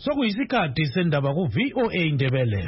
Sokuyisikhathi sendaba ku VOA Indebele.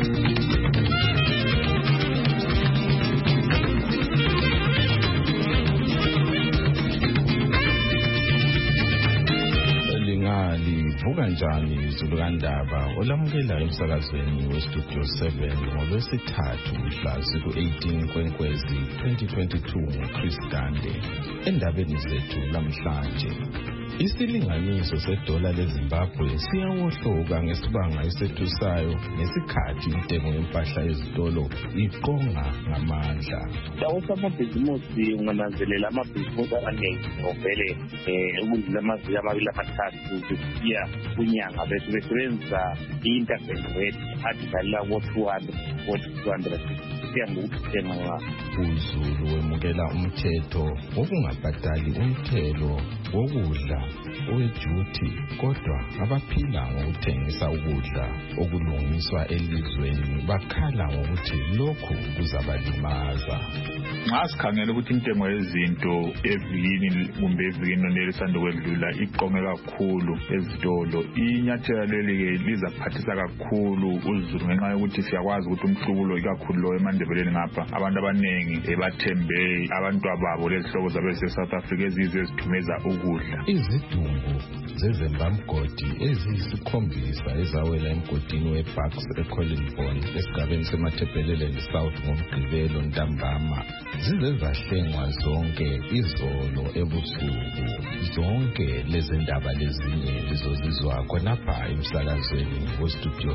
Vuka njani izulu kandaba olamukela emsakazweni weStudio 7 ngoLwesithathu mhla ziku-18 Kwenkwezi 2022 Chris Dande. Endabeni zethu lamhlanje, isilinganiso sedola leZimbabwe siyawohloka ngesibanga esethusayo ngesikhathi intengo yempahla ezitolo iqonga ngamandla. Lawo samabhizimusi ungananzelela amabhizimusi amaningi ngobele ukudlula amaviki amabili amathathu kusiya kunyanga besebenzisa i-interbank rate adidalila ko-200 kusiya ngokuthenga. UZulu wemukela umthetho wokungabhadali umthelo wokudla oweduty, kodwa abaphila ngokuthengisa ukudla okulungiswa elizweni bakhala ngokuthi lokhu kuzabalimaza. Nxa sikhangela ukuthi intengo yezinto evikini kumbe evikini nelisanda kwedlula iqonge kakhulu ezitolo, inyathelo leli-ke lizaphathisa kakhulu uZulu ngenxa yokuthi siyakwazi ukuthi umhlubulo ikakhulu lo emandebeleni ngapha abantu abaningi bathembe abantwababo lezihlobo zabese-South Africa ezizwe ezithumeza ukudla. Izidumbu zezembamgodi eziyisikhombisa ezawela emgodini weBucks eCollinbone esigabeni semaThebeleleni South ngoMgqibelo ntambama zize zahlengwa zonke izolo ebusuku. Zonke lezi ndaba lezinye lizozizwa khonapha emsakazweni weStudio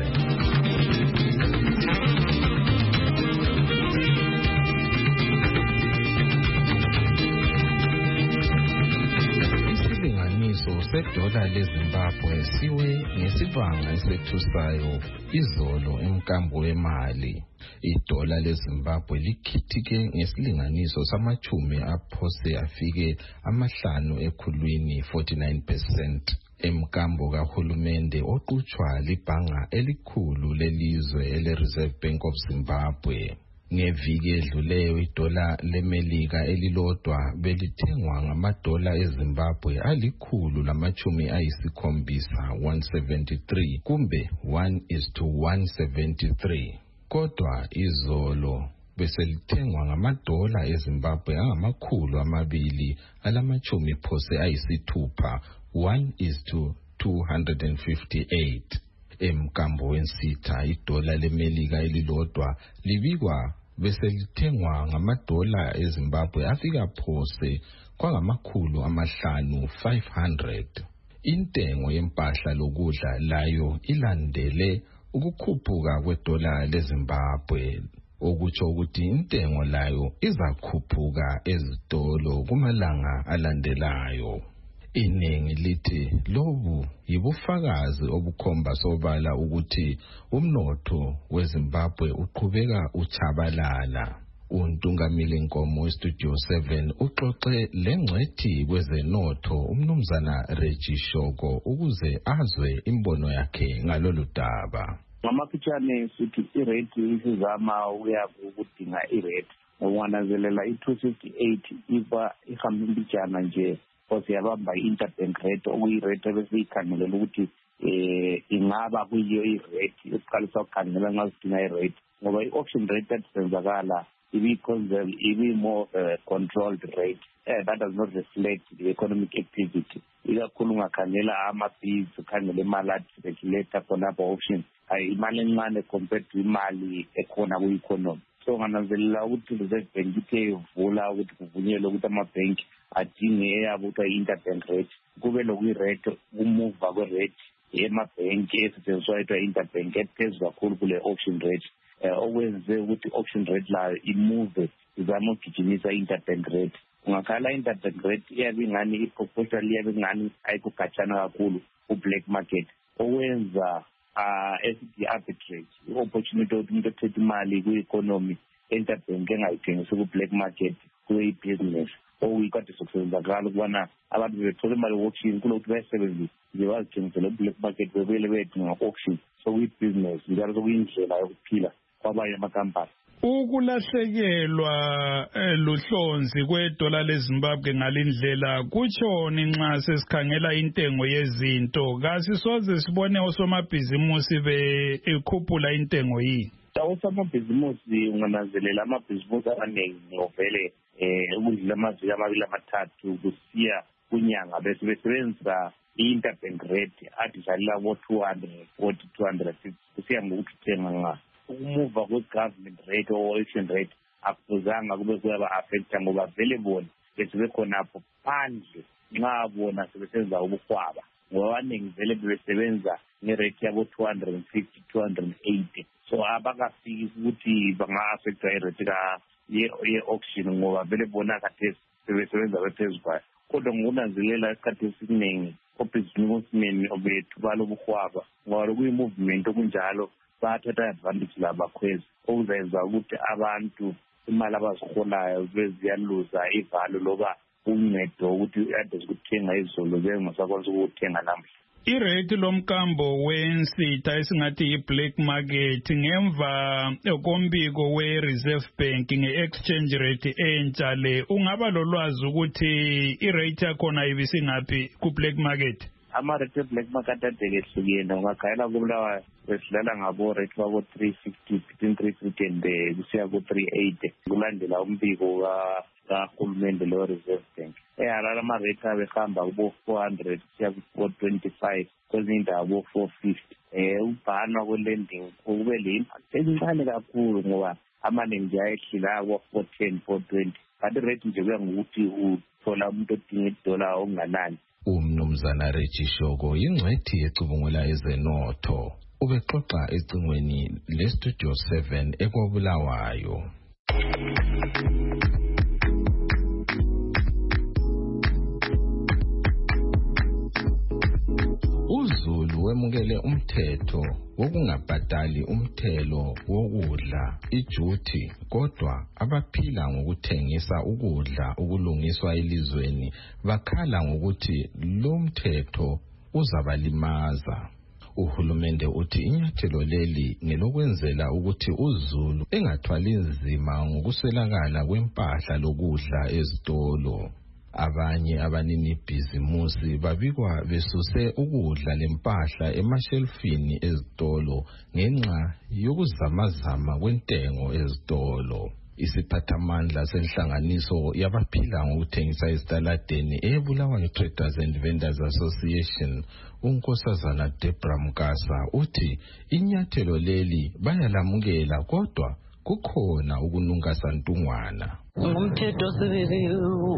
7. Sedola leZimbabwe siwe ngesibanga esethusayo izolo emkambo wemali. Idola leZimbabwe likhithike ngesilinganiso samachumi aphose afike amahlanu ekhulwini 49%. Emkambo kahulumende oqhutshwa libhanga elikhulu lelizwe ele-Reserve Bank of Zimbabwe. Ngeviki edluleyo idola leMelika elilodwa belithengwa ngamadola eZimbabwe $173 kumbe 1:173. Kodwa izolo beselithengwa ngamadola eZimbabwe $260 1:258. Emkambo wensitha idola leMelika elilodwa libikwa beselithengwa ngamadola eZimbabwe afika phose $500. Intengo yempahla lokudla layo ilandele ukukhuphuka kwedola leZimbabwe, okutsho ukuthi intengo layo izakhuphuka ezitolo kumalanga alandelayo. Iningi lithi lobu yibufakazi obukhomba sobala ukuthi umnotho weZimbabwe uqhubeka uchabalala. Untungamile Nkomo weStudio 7 uxoxe lengcwethi kwezenotho umnumzana Reggie Shoko ukuze azwe imbono yakhe ngalolu daba. Ngamafitshane sithi irate isizama ukudinga irate. Ungananzelela i-258 iba ihambisana nje siyabamba i-interbank rate okuyirate ebesiyikhangelela ukuthi ingaba kuyiyo irate esiqalisa ukukhangela nxa sidinga irate, ngoba i-auction rate esenzakala ibi-more controlled rate that does not reflect the economic activity. Ikakhulu ungakhangela ama-fees, ukhangela imali athi-regulator khonapha auction, imali encane compared to imali ekhona ku-economy. So ngananzelela ukuthi Reserve Bank ithe ivula ukuthi kuvunyelwe ukuthi amabhenki adinge eyabo ukuthi i-interbank rate, kube lokuyi-rate umuva kwe-rate emabhenki esetshenziswa yetwa interbank ephezulu kakhulu kule auction rate, okwenze ukuthi auction rate layo imuve izama ukugijimisa i-interbank rate. Ungakhala i-interbank rate iyabe ingani i-proportional iyabe ingani ayikugajana kakhulu ku-black market, okwenza esithi arbitrage, i-opportunity ukuthi umuntu ethethe imali kwi-economy interbank engayithengisi ku-black market kuyi-business okuyikade sokusebenzakala ukubana abantu bebethola imali ku-auction kulokuthi bayisebenzise nje bazithengisele ku-black market bebele bedinga auction, sokuyi-business njalo sokuyindlela yokuphila kwabanye amakampani. Ukulahlekelwa luhlonzi kwedola leZimbabwe ngalindlela kutshoni nxa sesikhangela intengo yezinto kasisoze sibone osomabhizimusi bekhuphula intengo yini. Osomabhizimusi ungananzelela amabhizimusi amaningi ngivele ukudlula amaviki amabili amathathu kusiya kunyanga besebenzisa i-interbank rate athi dlalela bo-240 250 kusiya ngokuthi uthenga ukumuva kwe-government rate or auction rate akufuzanga kube kuyaba-affecta ngoba vele bona besebekhonapho phandle nxa bona sebesenza ubuhwaba ngoba abaningi vele bebesebenza ngerate yabo-250 280 so abakafiki ukuthi banga-affecta irate ye-auction ngoba vele bona khathesi sebesebenza bephezu kwayo kodwa ngokunanzelela isikhathi esiningi obhizimusimeni obethu balobuhwaba ngoba kuyi-movement okunjalo bathatha advantage labakhwezi okuzenza ukuthi abantu imali abaziholayo beziyaluza ivalo loba uncedo ukuthi ade zikuthenga izolo bengasakwazi ukuthenga namhla. Irate lomkambo wensitha esingathi yi-black market ngemva kombiko we-Reserve Bank nge-exchange rate entsha le ungaba lolwazi ukuthi irate yakhona ibisingaphi ku-black market? Ama-rate e-black market adekehlukene ungakhayela kubulawayo besidlala ngabo-rate babo-350 between 350 and kusiya ku-380 kulandela umbiko kahulumende lo-Reserve Bank. Ehalala ama-rate abehamba kubo-400 kusiya ku-425 kwezinye indawo bo-450. Ubhanwa kwe-lending kube le-impact encane kakhulu ngoba amaningi nje ayehlila kubo-410 420 kanti irate nje kuya ngokuthi uthola umuntu odinga idola okunganani. Umnumzana Reggie Shoko ingcwethi ecubungula ezenotho ubexoxa ecingweni leStudio 7 ekwabulawayo. uZulu wemukele umthetho wokungabhadali umthelo wokudla ijuthi kodwa abaphila ngokuthengisa ukudla ukulungiswa elizweni bakhala ngokuthi lo mthetho uzabalimaza. Uhulumende uthi inyathelo leli ngelokwenzela ukuthi uZulu engathwali nzima ngokuswelakala kwempahla lokudla ezitolo. Abanye abanini bhizimusi babikwa besuse ukudla lempahla emashelfini ezitolo ngenxa yokuzamazama kwentengo ezitolo. Isiphathamandla senhlanganiso yabaphila ngokuthengisa ezitaladeni eBulawayo Traders and Vendors Association uNkosazana Deborah Mkasa uthi inyathelo leli bayalamukela kodwa kukhona ukununga santungwana. Umthetho sibili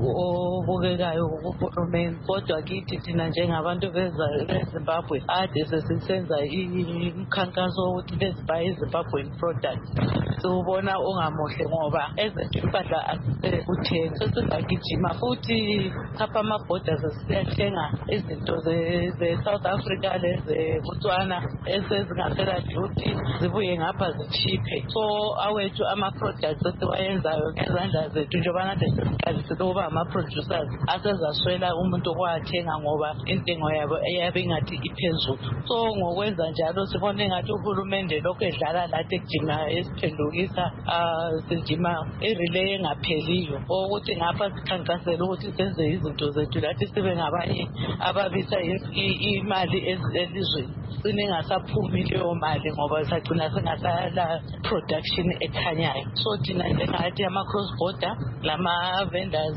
obukekayo kuhulumeni kodwa kithi thina njengabantu beZimbabwe ade sesisenza imikhankaso wokuthi bezibuy iZimbabwean products siubona ungamuhle ngoba ezezimpahla asisekuthenga sesingagijima futhi khapha amabhoda sesiyathenga izinto ze-South Africa leze-Botswana esezingasela duty zibuye ngapha zishiphe so awethu ama-products esiwayenzayo ngezandla zethu njengobana sesiqalisile ukuba ama-producers asezaswela umuntu okwathenga ngoba intengo yabo eyabe ingathi iphezulu so ngokwenza njalo sibone ngathi uhulumende lokhu edlala lathi ekujima esiphendukisa sijima irelay engapheliyo ukuthi ngapha sikhankasela ukuthi senze izinto zethu lathi sibe ngabanye ababisa imali elizweni sine ngasaphumi leyo mali ngoba sagcina singasala production ekhanyayo so thina njengathi ama-cross border lama-vendors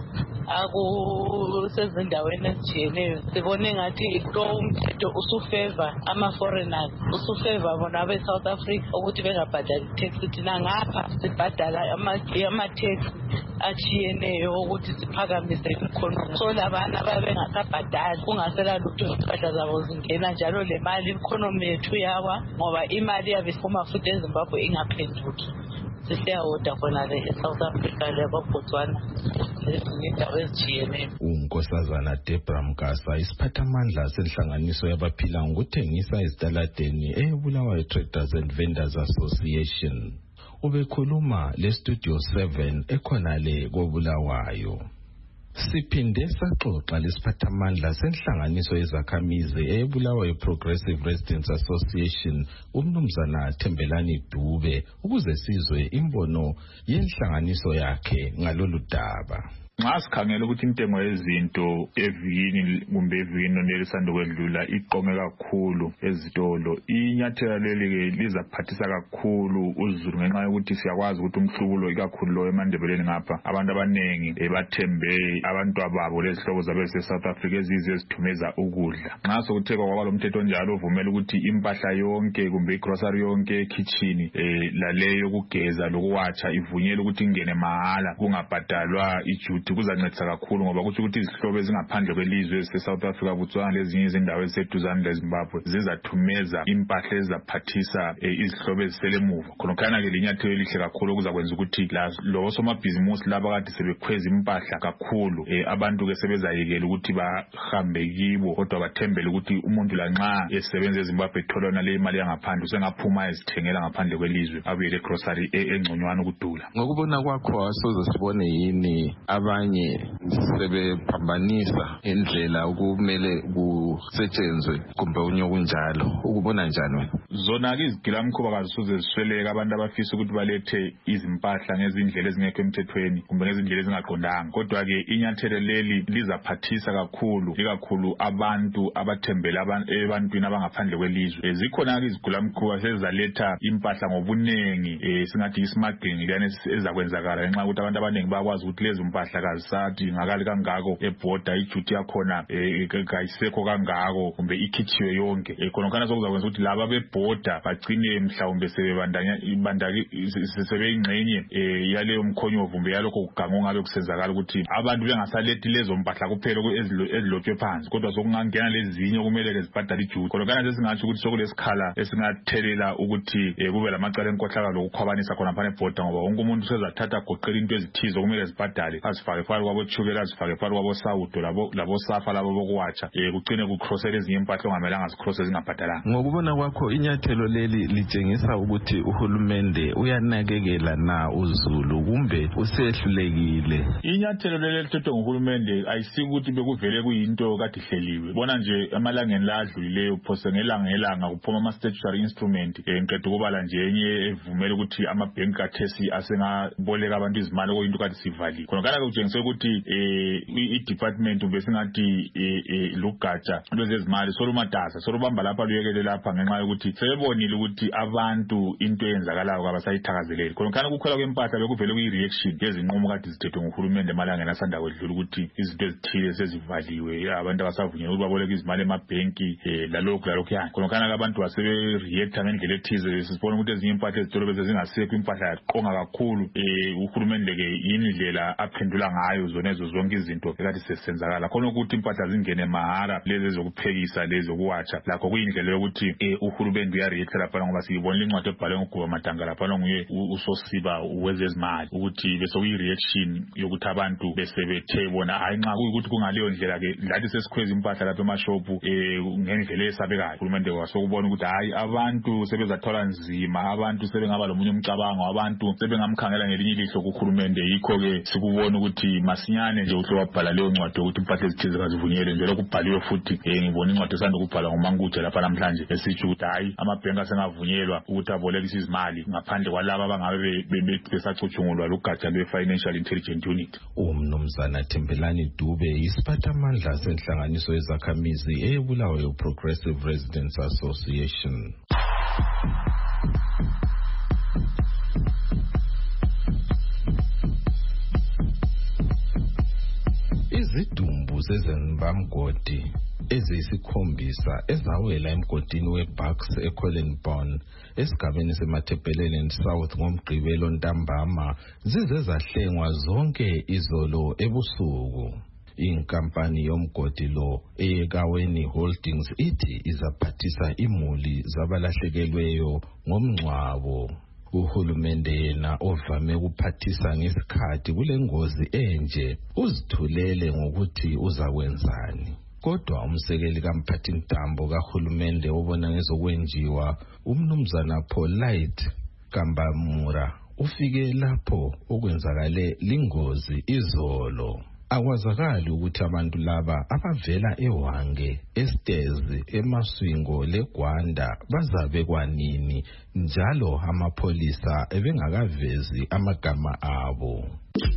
akusezindaweni ezijiyeneyo sibone ngathi lo umthetho usufeva ama-foreigners usufeva bona abe-South Africa ukuthi bengabhadali tax thina ngapha sibhadala ama-tax achiyeneyo ukuthi siphakamise ikhonomi so labana babengasabhadali kungasela lutho impahla zabo zingena njalo le mali ikhonomi yethu yawa ngoba imali yabe iphuma futhi eZimbabwe ingaphenduki sisiyawoda khona-ke eSouth Africa leBotswana lezinye indawo ezijiyeneyo. uNkosazana Deborah Mkasa isiphathamandla senhlanganiso yabaphila ngokuthengisa ezitaladeni eBulawayo Traders and Vendors Association ubekhuluma leStudio 7 ekhona le koBulawayo. Siphinde saxoxa lesiphathamandla senhlanganiso yezakhamizi eBulawayo Progressive Residents Association umnumzana Thembelani Dube ukuze sizwe imbono yenhlanganiso yakhe ngalolu daba. Nxa sikhangela ukuthi intengo yezinto evikini kumbe evikini nelisanda kwedlula iqonge kakhulu ezitolo, inyathelo leli lizaphathisa kakhulu uzulu ngenxa yokuthi siyakwazi ukuthi umhlubulo ikakhulu lo eMandebeleni ngapha abantu abanengi bathembe abantwababo lezihlobo zabe South Africa ezizwe ezithumeza ukudla. Nxa sokuthekwa kwaba lomthetho njalo uvumela ukuthi impahla yonke kumbe igrocery yonke ekitchen laleyo kugeza lokuwatsha ivunyelwe ukuthi ingene mahala kungabhadalwa ijuti, kuzancedisa kakhulu ngoba kuthi ukuthi izihlobo ezingaphandle kwelizwe eSouth Africa, Botswana lezinye izindawo eziseduzane leZimbabwe zizathumeza impahla ezaphathisa izihlobo eziselemuva. Khonokana ke linyathelo elihle kakhulu kuzakwenza ukuthi lo somabhizimusi laba kade sebekhweza impahla kakhulu abantu ke sebezayekela ukuthi bahambe kibo kodwa bathembele ukuthi umuntu lanxa esebenza eZimbabwe ethola nale imali yangaphandle usengaphuma ezithengela ngaphandle kwelizwe abuye le grocery engconywana ukudula. Ngokubona kwakho asoze sibone yini abanye sebephambanisa indlela okumele kusetshenzwe kumbe unyokunjalo, ukubona njani wena? Zona ke izigilamkhuba kazisoze zisweleka abantu abafisa ukuthi balethe izimpahla ngezindlela ezingekho emthethweni kumbe ngezindlela ezingaqondanga, kodwa ke inyathelo leli lizaphathisa kakhulu ikakhulu abantu abathembele ebantwini abangaphandle kwelizwe. Zikhona ke izigilamkhuba sezaletha impahla ngobunengi, singathi ismuggling lana ezakwenzakala ngenxa yokuthi abantu abanengi bakwazi ukuthi lezo impahla kazisathi ngakali kangako eborder ijuti yakhona kayisekho kangako kumbe ikhitshiwe yonke. Khonokana sokuzakwenza ukuthi laba beborder bagcine mhlawumbe sebeyingxenye yaleyo mkhonyovu kumbe yalokho kugango ngabe kusenzakala ukuthi abantu bengasalethi lezo mpahla kuphela ezilotshwe phansi kodwa sokungangena lezinye kumele zibhadale ijuti. Khonokana sesingatsho ukuthi sokulesikhala esingathelela ukuthi kube lamacala enkohlakalo okukhwabanisa khona phana eborder ngoba wonke umuntu sezathatha goqela into ezithizo kumele zibhadale, azifake phakathi kwabo tshukela, azifake phakathi kwabo sawudo labo safa labo bokuwatsha, kucine kucrossela ezinye impahla ongamelanga zicrosse zingabhadalanga. Ngokubona kwakho inyathelo leli litshengisa ukuthi uhulumende uyanakekela na uzulu kumbe usehlulekile? Inyathelo leli lithethwe nguhulumende ayisikuthi bekuvele kuyinto kade ihleliwe. Bona nje amalangeni ladlulileyo phose ngelanga kuphuma ama statutory instrument ngiqeda ukubala nje enye evumela ukuthi ama-bank kathesi asengaboleka abantu izimali okuyinto kade sivaliwe. Khonokana ke kutshengisa ukuthi i-department kumbe singathi lugatsha lwezezimali solumatasa solubamba lapha luyekele lapha ngenxa yokuthi sebebonile ukuthi abantu into eyenzakalayo kabasayithakazeleli. Khonokana kukhwela kwempahla bekuvele kuyi-reaction yezinqumo kade zithethwe nguhulumende emalangeni asanda kwedlula ukuthi izinto ezithile sezivaliwe, abantu abasavunyelwa ukuthi baboleke izimali emabhenki lalokhu yani. Khonokana ke abantu basebe-reacta ngendlela ethize, sisibona ukuthi ezinye impahla ezitolo bese zingasekho, impahla yaqonga kakhulu. Uhulumende ke indlela aphendula ngayo zonezo zonke izinto ekade sesenzakala khona ukuthi impahla zingene mahara, lezi zokuphekisa lezi zokuwatsha, lakho kuyindlela yokuthi uhulumende uyareacta lapha ngoba siyibona incwadi ebhalwe nguGuba Matanga lapha nguye usosiba wezezimali ukuthi bese kuyi-reaction yokuthi abantu besebethe bona hayi nxa kuyikuthi kungaleyo ndlela ke lathi sesikhweza impahla lapha emashopu ngendlela esabekayo. Uhulumende wasokubona ukuthi hayi abantu sebezathola nzima, abantu sebengaba lomunye umcabango, abantu sebengamkhangela ngelinye ilihlo kuhulumende. Yikho ke sikubona ukuthi masinyane nje uhle wabhala leyo ncwadi ukuthi impahla ezithize kazivunyelwe, njalo kubhaliwe futhi ngibona incwadi esanda ukubhalwa nguManguthe lapha namhlanje esitsho ukuthi hayi amabhenki asengavunyelwa ukuthi abolekise izimali ngaphandle kwalaba abangabe besacutshungulwa lugatsha lwe-Financial Intelligence Unit. Umnumzana Thembelani Dube isiphathamandla senhlanganiso yezakhamizi eBulawayo Progressive Residents Association. Izidumbu zezenbamgodi eziyisikhombisa ezawela emgodini weBucks eCollenbone esigabeni seMathebheleni South ngomgqibelo ntambama zize zahlengwa zonke izolo ebusuku. Inkampani yomgodi lo eYekaweni Holdings ithi izaphathisa imuli zabalahlekelweyo ngomngcwabo. Uhulumende yena ovame ukuphathisa ngesikhathi kule ngozi enje uzithulele ngokuthi uzakwenzani. Kodwa umsekeli kamphathintambo kahulumende obona ngezokwenjiwa umnumzana Polite Kambamura ufike lapho okwenzakale lingozi izolo. Akwazakali ukuthi abantu laba abavela eHwange, eStezi, eMaswingo leGwanda bazabe kwanini njalo amapholisa ebengakavezi amagama abo.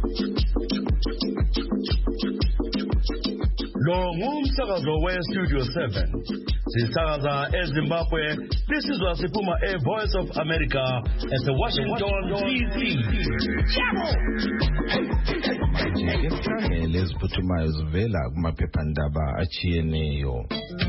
Lo ngumsakazo weStudio 7. Sisakaza eZimbabwe. This is Wasipuma, a Voice of America at the Washington DC. Ngezikhangele eziphuthumayo zivela kumaphephandaba achiyeneyo.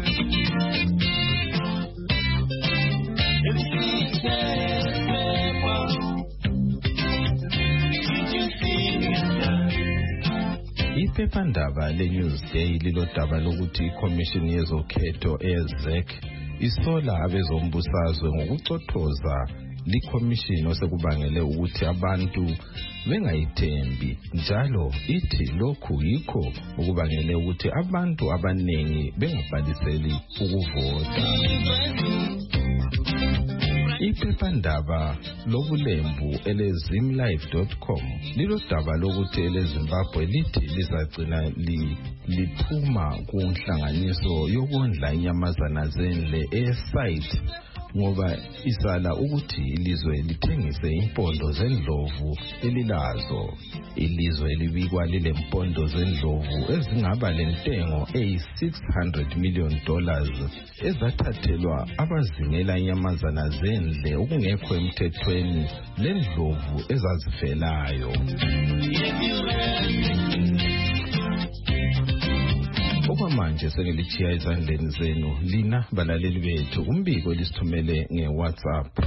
Iphephandaba leNewsday lilodaba lokuthi iCommission yezokhetho eZEC isola abezombusazwe ngokucothoza liCommission osekubangele ukuthi abantu bengayithembi njalo ithi lokhu yikho ukubangele ukuthi abantu abanengi bengabhaliseli ukuvota. Iphephandaba lobulembu elezimlive.com lilodaba lokuthi eleZimbabwe lithi lizagcina liphuma kunhlanganiso yokondla inyamazana zendle esite ngoba isala ukuthi ilizwe lithengise impondo zendlovu elilazo. Ilizwe libikwa lilempondo zendlovu ezingaba lentengo $600 million ezathathelwa abazingela inyamazana zendle okungekho emthethweni lendlovu ezazifelayo. Okwamanje sengilithiya ezandleni zenu lina balaleli bethu umbiko lisithumele ngeWhatsApp.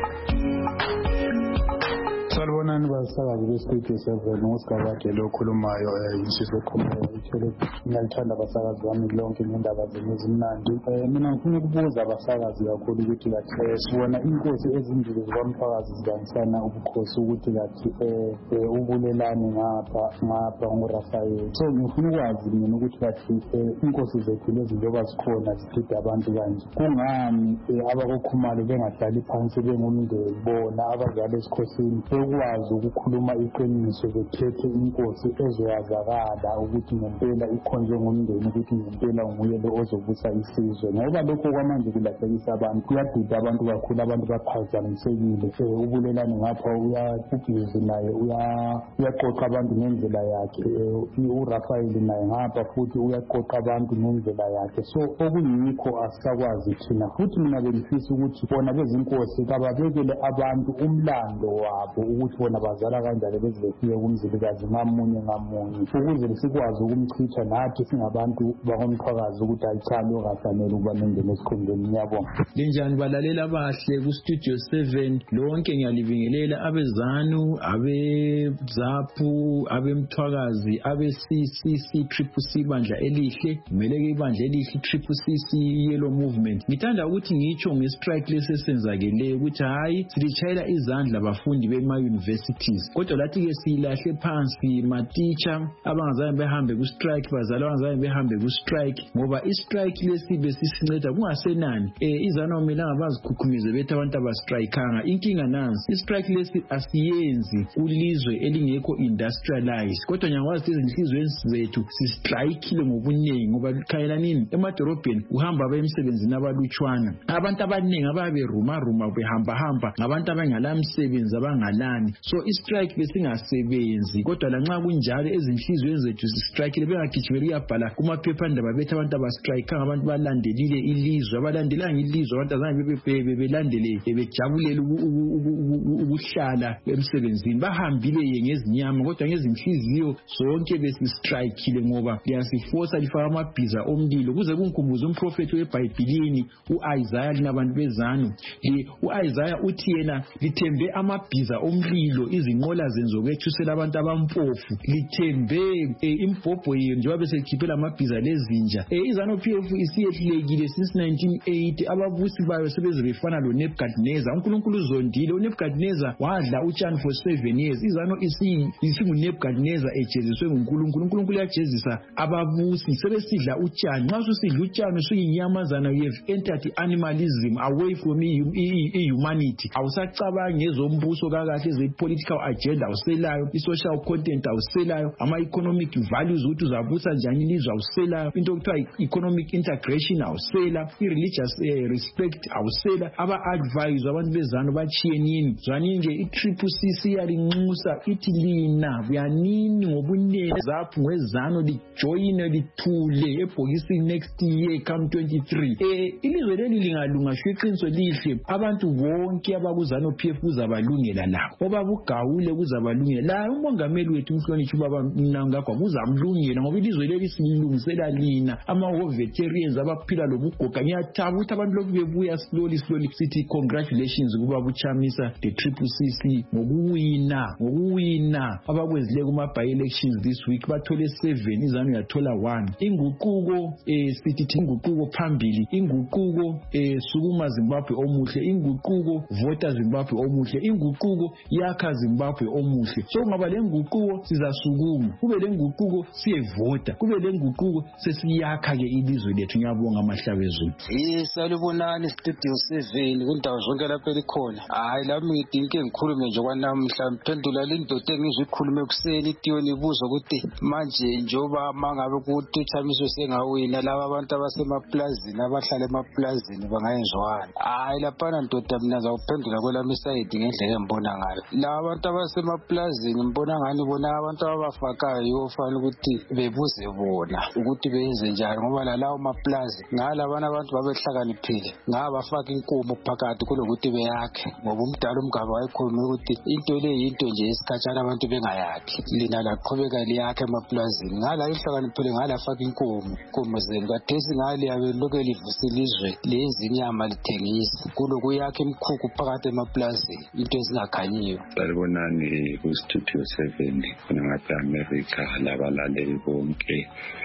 Salibonani basakazi beStudio 7 ngosigabade lokhulumayo insizwe khomela ithelevishini. Ngiyalithanda abasakazi bami lonke ngendaba zenu ezimnandi. Mina ngifuna ukubuza abasakazi kakhulu ukuthi kathi sibona inkosi ezimbili zikaMthwakazi zidanisana ubukhosi ukuthi kathi ubulelane ngapha ngoRafael. So ngifuna ukwazi mina ukuthi kathi inkosi zethu lezi njengoba zikhona zithida abantu kanje. Kungani abakokhumalo bengahlali phansi bengumndeni bona abazali esikhosini ukwazi ukukhuluma iqiniso bekhethe inkosi ezoyazakala ukuthi ngempela ikhonjwe ngumndeni ukuthi ngempela nguye lo ozobusa isizwe ngoba lokho kwamanje kulahlekisa abantu kuyadida abantu kakhulu abantu baphazamisekile ubulelane ngapha ubhizi naye uyaqoqa abantu ngendlela yakhe uRafael naye ngapha futhi uyaqoqa abantu ngendlela yakhe so okuyikho asakwazi thina futhi mina bengifisa ukuthi bona bezinkosi kababekele abantu umlando wabo ukuthi bona bazala kanjani beze befike kumzilikazi ngamunye ukuze sikwazi ukumchitha nathi singabantu bakoMthwakazi ukuthi ayichalo ongafanele ukuba nendlela esikhundleni. Ngiyabonga. Linjani balalela abahle kuStudio 7 lonke ngiyalibingelela abeZANU abeZAPU abeMthwakazi abeCCC bandla elihle kumele ibandla elihle CCC Yellow Movement. Ngithanda ukuthi ngitsho ngestrike lesesenzakele ukuthi hayi silichayela izandla abafundi bema-universities kodwa lathi ke silahle phansi ma-teacher abangazange behambe ku-strike bazali abangazange behambe ku-strike ngoba i-strike lesibe sisinceda kungasenani izanu amelanga bazikhukhumeze bethi abantu abastrikanga inkinga nansi i-strike lesi asiyenzi kulizwe elingekho industrialized kodwa nyakwazi ezinhlizweni zethu sistrikile ngobuningi ngoba khayela nini emadorobheni uhamba abayemsebenzini abalutshwana abantu abaningi ababe ruma behamba ngabantu abangala msebenzi abangalani so i-strike besingasebenzi kodwa lanxa kunjalo ezinhlizweni zethu sistrike bengagijimela uyabhala kumaphephandaba bethi abantu abastrikanga abantu balandelile ilizwe abalandelanga ilizwe abantu azange belandele bejabulele ukuhlala emsebenzini bahambile ngezinyama kodwa ngezinhliziyo zonke besistrikile ngoba liyasifosa lifaka amabhiza omlilo kuze kunkumbuze umprofethi weBhayibhelini uIsaiah linabantu beZANU uIsaiah uthi yena lithembe amabhiza omlilo izinqola zenzokwethusela abantu abampofu lithembe imbhobho yenu njengoba besekhiphela amabhiza lezinja iZANU PF isiyehlulekile since 1980 ababusi bayo sebeze befana loNebukadnezar uNkulunkulu uzondile uNebukadnezar wadla utshani for 7 years iZANU isinguNebukadnezar ejeziswe nguNkulunkulu uyajezisa ababusi sebesidla utshani nxa ususidla utshani usuyinyamazana you have entered animalism away from humanity awusacabangi ngezombuso kakahle kahle political agenda awuselayo, social content awuselayo, economic values ukuthi uzabusa njani ilizwe awuselayo, into okuthiwa economic integration awusela, religious respect awusela, aba-advise abantu bezanu bachiyenini zwanini nje i-CCC yalinxusa ithi lina buyanini ngobunene zaphu ngwezanu lijoyine lithule ebhokisini next year come 23. Ilizwe leli lingalunga iqiniso lihle abantu bonke abakuzanu PF kuzabalungela labo, obabugawule kuzabalungela la umongameli wethu umhlonishwa ubaba Mnangagwa kuzamlungela ngoba ilizwe leli silungisela lina ama-veterans abaphila lobugoga. Ngiyathaba ukuthi abantu lokhu bebuya slowly sithi congratulations kuba buchamisa the CCC ngokuwina abakwenzileyo kuma-by-elections this week bathole 7, izanu yathola 1. Inguquko sithi inguquko phambili, inguquko sukuma Zimbabwe omuhle, inguquko vota Zimbabwe omuhle, inguquko yakha Zimbabwe omuhle. So ngaba le nguquko sizasukuma, kube le nguquko siyevota, kube le nguquko sesiyakha ke ilizwe lethu. Ngiyabonga amahlabezulu. Salibonani Studio 7 kundawo zonke lapha elikhona. Hayi lami ngidinke ngikhulume nje kwanamhla mphendula lindoda engizikhulume kuseni itiyoni ibuza ukuthi manje njoba mangabe ukuthi uthamiso sengawina laba abantu abasemaplazini abahlala emaplazini bangayenziwani. Hayi lapha ndoda mina ngizawuphendula kwelami side ngendlela engibona ngayo. Laba abantu abasemaplazini ngibona ngani bona abantu abafakayo ofanele ukuthi bebuze bona ukuthi benze njani ngoba lawo maplazi ngalabana abantu babehlakaniphile ngabafaka inkomo phakathi kulokuthi beyakhe ngoba umdala umgaba wayekhuluma ukuthi into le yinto nje esikhatshana abantu bengayakhi lina laqhubeka liyakhe emaplazini ngala ihlakaniphile ngalafaka inkomo zenu kathesi ngale yabe lokho livusilizwe lenza inyama lithengisa kulokuyakhe imkhuku phakathi emaplazini into ezingakhanyiyo. Salibonani ku Studio 7 khona ngapha America labalaleli bonke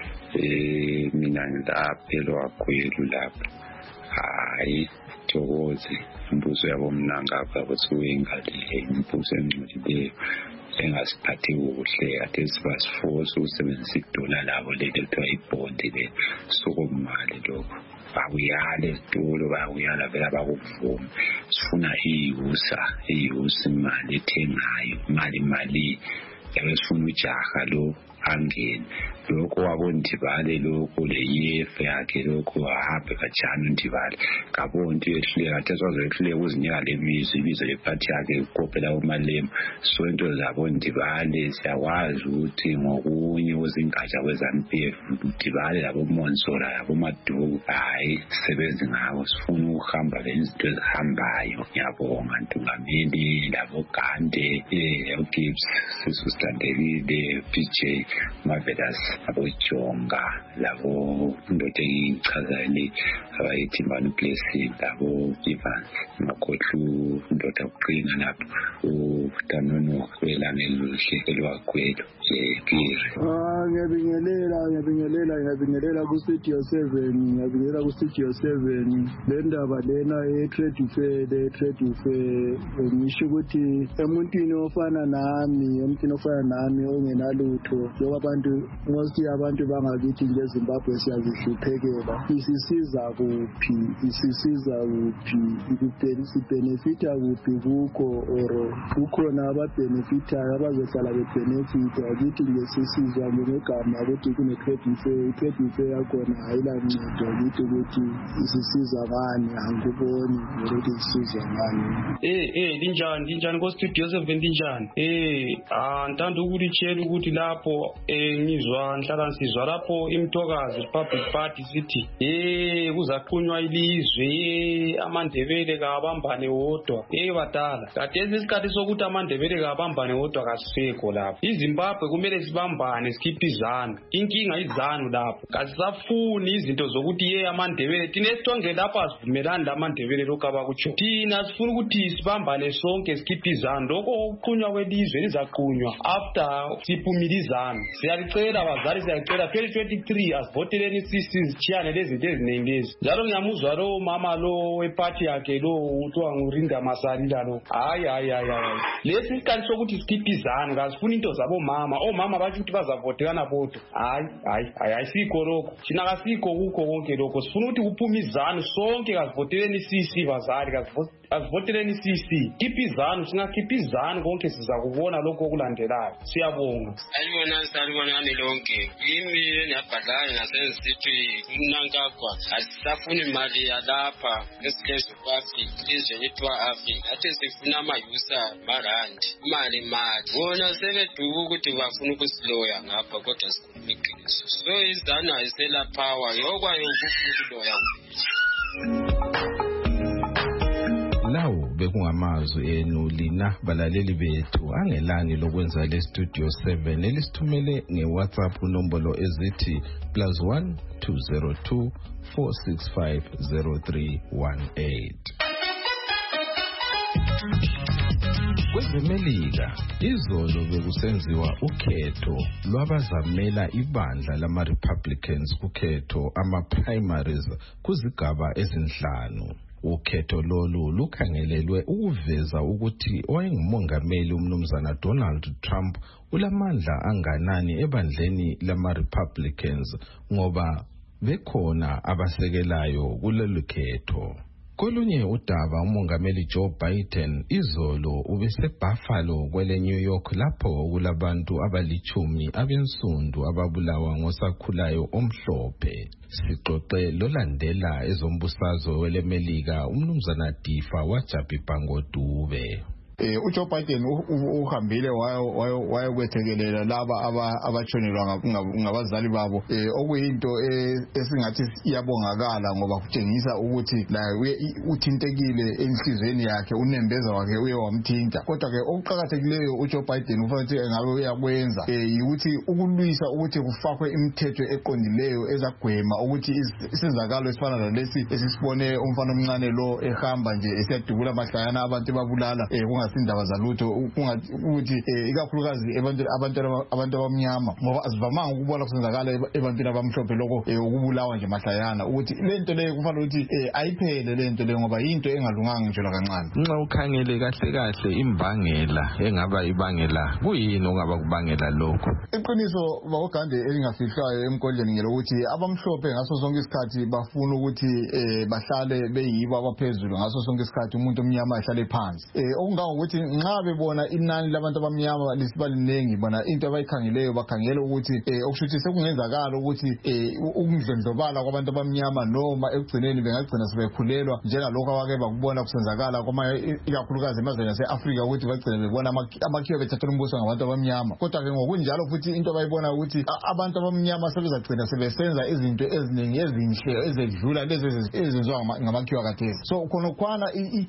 mina ngidaphelwa kwelu lapha. Hayi thokoze umbuso yabo Mnangagwa ukuthi uyingalile imbuso engcolileyo engasiphathi kuhle ade sibasifosa usebenzisa idola labo leli kuthiwa ibhondi le sokumali lokho bakuyala esitolo bakuyala vela bakuvuma sifuna iyusa imali ethengayo imali yabesifuna ujaha lo angene lokho wabondibale lokho le yefe yakhe lokho ahambe kajana uNdibale ngabonto yehluleka athe sozehluleka uzinika lemizo ibizo lephathi yakhe ukopela umalema so into zabondibale siyakwazi ukuthi ngokunye uzingatsha kwezaNPF uDibale labo Monsora yabo Maduku hayi sebenze ngawo sifuna ukuhamba lezinto ezihambayo. Ngiyabonga Ntungameli labo Gande uGibbs sisustandelile PJ Marvelous abojonga labo ndoda engichazani abayithi Mbani Blessing labo Evans makhohlu ndoda uqina lapho uDanono kwelanga elihle elwakwelo kiri. Ngiyabingelela ku Studio 7 le ndaba lena trade fair ngisho ukuthi emuntwini ofana nami ongenalutho njengoba abantu bangakithi nje eZimbabwe siyazihluphekela isisiza kuphi sibenefita kuphi kukho or kukhona ababenefitayo abazohlala bebenefita kithi nje sisizwa ngegama ukuthi kune-trade fair yakhona ayilancedo kithi ukuthi isisiza ngani angikuboni ukuthi isisiza ngani. Linjani ko Studio 7 linjani? Ngithanda ukulitshela ukuthi lapho ngizwa nhlala nsizwa lapho iMthokazi Republic Party sithi kuzaqunywa ilizwe amandebele kabambane wodwa badala kade isikhathi sokuthi amandebele kabambane wodwa kasisekho lapho. iZimbabwe kumele sibambane sikhiphe izanu inkinga izanu lapho kasisafuni izinto zokuthi amandebele thina esithonge lapho asivumelani lamandebele lokho abakutsho thina sifuna ukuthi sibambane sonke sikhiphe izanu lokho ukuqunywa kwelizwe lizaqunywa after siphumile izanu. Siyalicela abazali siyacela 2023 asivoteleni sisizitshiyane lezinto eziningi lezi njalo ngiyamuzwa lo mama lo weparty yakhe lo uthiwa nguRinda Masalila lo hayi lesi isikhathi sokuthi sikhiphe izanu kasifuna into zabo omama bathi ukuthi bazavotelana bodwa hayi sikho lokho thina kasikho kukho konke lokho sifuna ukuthi kuphume izanu sonke kasivoteleni sisi bazali asivoteleni CC. Khiphizana, singakhiphi konke sizakubona lokho okulandelayo. Siyabonga. Salibona lonke. Yimi niyabhadala ngasesithi umnankagwa asisafuni imali yalapha esilezo Africa izwe lethu Africa. Athi sifuna amayusa marandi. Imali. Bona sebeduka ukuthi bafuna ukusiloya ngapha kodwa sikhulumiqiniso. So izana isela power yokwayo ukuloya. Lawo bekungamazwi enu lina balaleli bethu angelani lokwenza le Studio 7 elisithumele ngeWhatsApp nombolo ezithi +1 202 465 0318. KwezeMelika izolo bekusenziwa ukhetho lwabazamela ibandla lama-Republicans kukhetho ama-primaries kuzigaba ezinhlanu. Ukhetho lolu lukhangelelwe ukuveza ukuthi owayengumongameli umnumzana Donald Trump ulamandla anganani ebandleni lama-Republicans ngoba bekhona abasekelayo kulolu khetho. Kolunye udaba umongameli Joe Biden izolo ubeseBuffalo kwele New York lapho kulabantu abalichumi abensundu ababulawa ngosakhulayo omhlophe. Sixoxe lolandela ezombusazo weleMelika umnumzana Difa waJaphi Dube. uJoe Biden uhambile wayokwethekelela laba abatshonelwa ngabazali babo okuyinto esingathi iyabongakala ngoba kutshengisa ukuthi la uthintekile enhlizweni yakhe unembeza wakhe uye wamthinta kodwa ke okuqhakathekileyo uJoe Biden ufanele engabe uyakwenza ukuthi ukulwisa ukuthi kufakwe imithetho eqondileyo ezagwema ukuthi isizakalo esifana nalesi esisibone umfana omncane lo ehamba nje esiyadubula amahlayana abantu babulala sindaba zalutho ukuthi ikakhulukazi abantu abamnyama ngoba asivamanga ukubona kusenzakala ebantwini abamhlophe lokho ukubulawa nje mahlayana ukuthi lento leyo kufanele ukuthi ayiphele lento leyo ngoba into engalunganga nje kancane. Nxa ukhangele kahle imbangela engaba ibangela kuyini ongaba kubangela lokho? Iqiniso bakugande elingafihlwayo emkondleni ngelokuthi abamhlophe ngaso sonke isikhathi bafuna ukuthi bahlale beyibo abaphezulu ngaso sonke isikhathi umuntu omnyama ahlale phansi ukuthi nxa bebona inani labantu abamnyama lisiba linengi bona into abayikhangeleyo bakhangela ukuthi okushuthi sekungenzakala ukuthi ukundlondlobala kwabantu abamnyama noma ekugcineni bengagcina sebekhulelwa njengalokho abake bakubona kusenzakala ikakhulukazi emazweni ase-Afrika ukuthi bagcine bebona amakhiwa bethathelwa umbuso ngabantu abamnyama kodwa ke ngokunjalo futhi into abayibona ukuthi abantu abamnyama sebezagcina sebesenza izinto eziningi ezinhle ezedlula lezi ezenziwa ngamakhiwa kathesi so khonokwana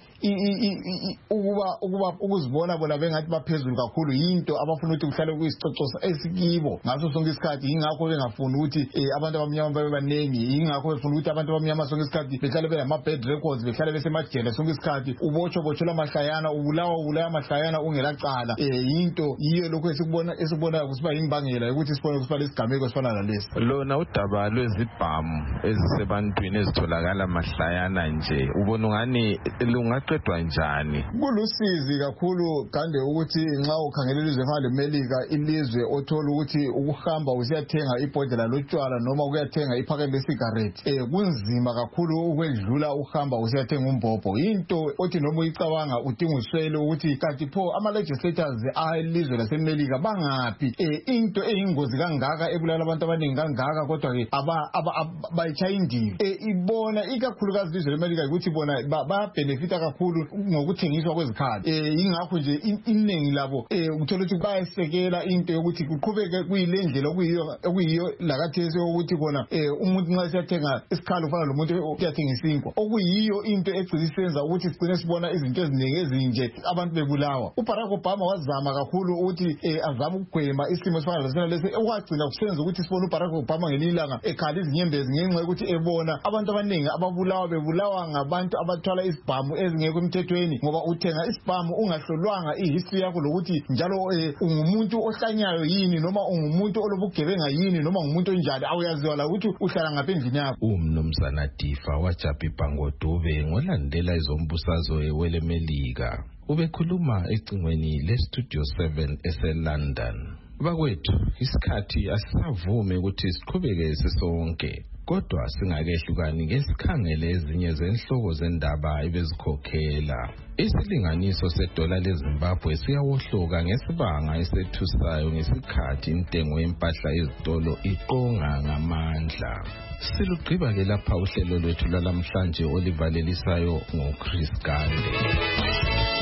ukuzibona bona bengathi baphezulu kakhulu into abafuna ukuthi kuhlale kuyisicoco esikibo ngaso sonke isikhathi ingakho bengafuni ukuthi abantu abamnyama babe baningi ingakho befuna ukuthi abantu abamnyama sonke isikhathi behlale benama bad records behlale besemajele sonke isikhathi ubotshobotshola amahlayana ubulawa amahlayana ungelacala into yiyo lokho esikubona kusiba yimbangela ukuthi sibone kusiba lesigameko sifana nalesi. Lona udaba lwezibhamu ezisebantwini ezitholakala mahlayana nje ubona ngani lungaqedwa njani? Kulusizi kakhulu kande ukuthi nxa ukhangela ilizwe efana leMelika ilizwe othola ukuthi ukuhamba usiyathenga ibhodlela lotshwala noma ukuyathenga iphakethe lesigarette kunzima kakhulu ukwedlula uhamba usiyathenga umbhobho into othi noma uyicabanga udinga uswele ukuthi kanti pho ama-legislators elizwe laseMelika bangaphi into eyingozi kangaka ebulala abantu abaningi kangaka kodwa ke bayitshaya indima ibona ikakhulukazi ilizwe leMelika ukuthi bona bayabhenefita kakhulu ngokuthengiswa kwezikhali ingakho nje iningi labo uthola ukuthi bayasekela into yokuthi kuqhubeke kuyilendlela okuyiyo lakathesi ukuthi bona umuntu nxa siyathenga isikhali ufana lomuntu uyathenga isinkwa okuyiyo into egcinisenza ukuthi sigcine sibona izinto eziningi ezinje abantu bebulawa. uBarack Obama wazama kakhulu ukuthi azama ukugwema isimo esifana lesona lesi okwagcina kusenza ukuthi sibone uBarack Obama ngelinye ilanga ekhala izinyembezi ngenxa yokuthi ebona abantu abaningi bebulawa ngabantu abathwala isibhamu ezingekho emthethweni ngoba uthenga isibhamu ungahlolwanga ihistory yakho lokuthi njalo ungumuntu ohlanyayo yini noma ungumuntu olobugebenga yini noma ungumuntu onjani awuyaziwa la ukuthi uhlala ngapha endlini yakho. Umnumzana Difa waJaphi Dube ngolandela izombusazo weleMelika ubekhuluma ecingweni leStudio 7 eseLondon. bakwethu isikhathi asisavumi ukuthi siqhubeke sisonke kodwa singakehlukani ngesikhangele ezinye zenhloko zendaba ebezikhokhela. Isilinganiso sedola leZimbabwe siyawohloka ngesibanga esethusayo ngesikhathi intengo yempahla ezitolo iqonga ngamandla. Silugqiba-ke lapha uhlelo lwethu lwalamhlanje olivalelisayo ngoChris Gande.